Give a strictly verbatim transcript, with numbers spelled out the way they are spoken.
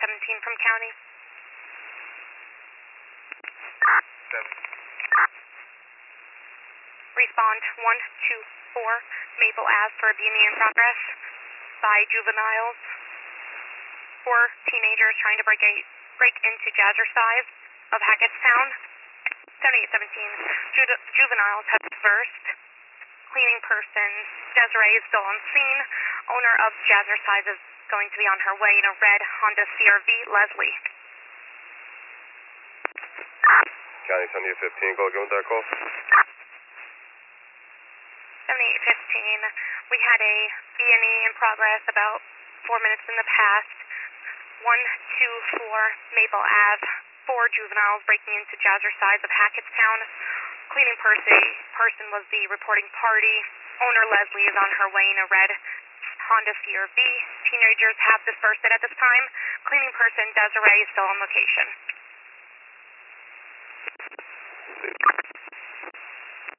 seventeen from county. Seven. Respond one two four Maple Ave for a B and E in progress by juveniles. Four teenagers trying to break a, break into Jazzercise of Hackettstown. seventy-eight seventeen Ju juveniles have dispersed. Cleaning person Desiree is still on scene. Owner of Jazzercise is going to be on her way in a red Honda C R V. Leslie. County seventy-eight fifteen, go again with that call. seventy-eight fifteen, we had a B and E in progress about four minutes in the past. one two four Maple Ave, four juveniles breaking into Jazzercise of Hackettstown. Cleaning person, person was the reporting party. Owner Leslie is on her way in a red Honda C R V. Teenagers have dispersed at this time. Cleaning person Desiree is still on location.